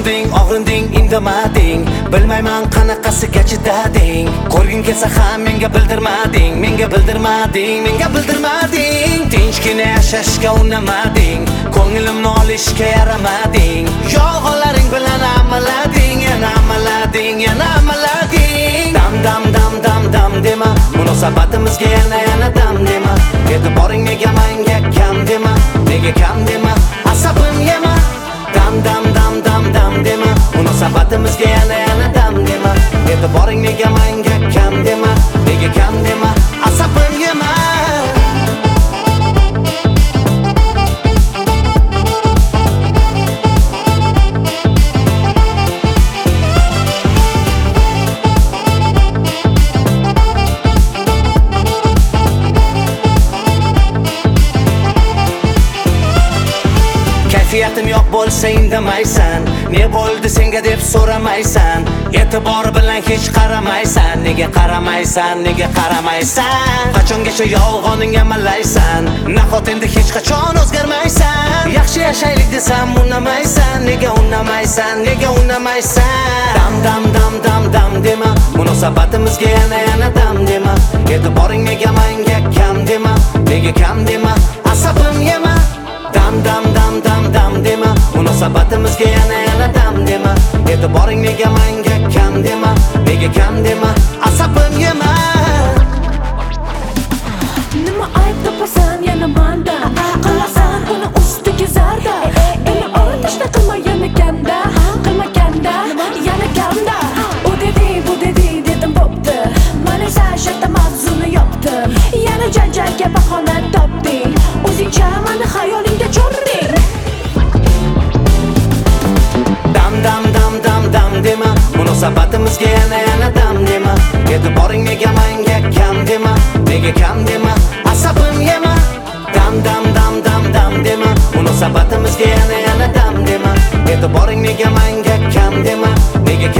og'rinding indamading, bilmayman qanaqasiga chidading. Ko'rging kelsa ham menga bildirmading, tinchgina yashashga unamading, ko'nglimni olishga yaramading. Yolg'onlaring bilan amalading, yana amalading. Dam dema, munosabatimizga yana dam dema. E'tiboring nega menga kam dema, asabim yema. Dam dema, munosabatimizga yana dam dema. E'tiboring nega menga kam dema, asabim yema. Kayfiyatim yo'q bo'lsa indamaysan, ne bo'ldi senga deb so'ramaysan. E'tibor bilan hech qaramaysan, nega qaramaysan? Qachongacha yolg'oning amalaysan, nahot endi hech qachon o'zgarmaysan. Yaxshi yashaylik desam unamaysan, nega unamaysan? Dam dema, munosabatimizga yana dam dema. E'tiboring nega menga kam dema, asabim yema. Dam dema, munosabatimizga yana dam dema. E'tiboring nega menga kam dema, asabim yema. Nima ayb topasan yana manda, qilasan uni ustiga zarda. Eni o'rtashda qilma yana kanda, yana kanda. U dedi, bu dedi dedim bo'pti. Mana esa shartta mavzuni yopdim. Yana janjalga bahona topding, o'zingcha meni xayolingga cho'rding. Dam dema, munosabatimizga yana dam dema. E'tiboring nega menga kam dema, asabim yema. Dam dema, munosabatimizga yana dam dema. E'tiboring nega menga kam dema,